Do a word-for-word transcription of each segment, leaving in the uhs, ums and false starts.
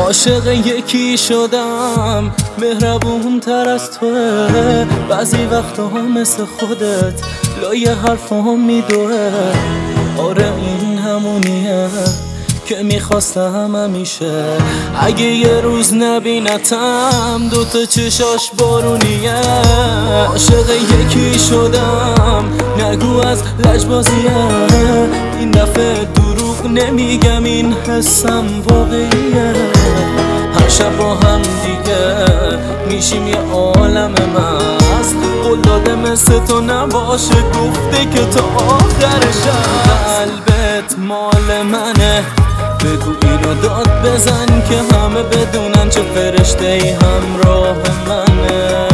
عاشق یکی شدم مهربون تر از توه، بعضی وقتا مثل خودت لای حرفام میدوه. آره این همونیه که میخواستم همیشه، اگه یه روز نبینتم دوتا چشاش بارونیه. عاشق یکی شدم نگو از لجبازیه، این دفعه دروغ نمیگم این حسم واقعیه. هر شب با هم دیگه میشیم یه عالم مست، قول داده مثل تو نباشه، گفته که تا آخر شب. قلبت مال منه، بگو اینو داد بزن که همه بدونن چه فرشته ای همراه منه.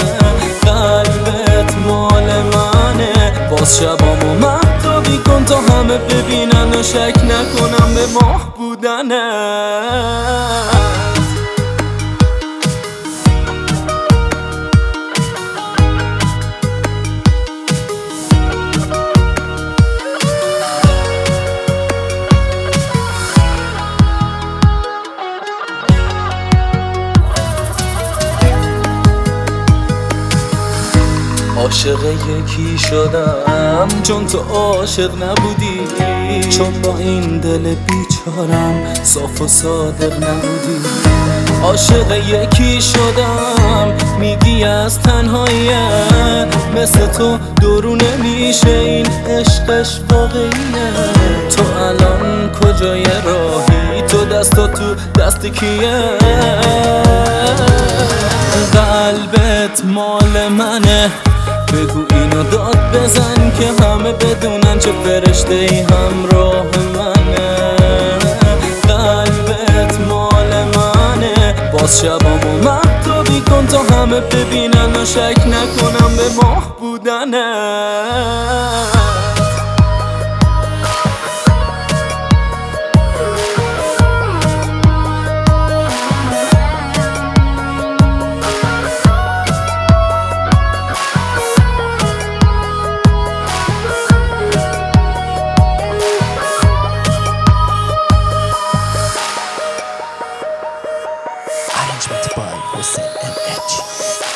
قلبت مال منه، باز شبامو مهتابی کن تا همه ببینن و شک نکنم به ماه بودنه. عاشق یکی شدم چون تو عاشق نبودی، چون با این دل بیچارم صاف و صادق نبودی. عاشق یکی شدم میگی از تنهاییه، مثل تو درو نمیشه این عشقش واقعیه. تو الان کجای راهی؟ تو دستا تو دست کیه؟ قلبت مال منه، بگو اینو داد بزن که همه بدونن چه فرشته ای همراه منه. قلبت مال منه، باز شبامو مهتابی کن تا همه ببینن و شک نکنم به ماه بودنه. Arrangement by Hussein M H.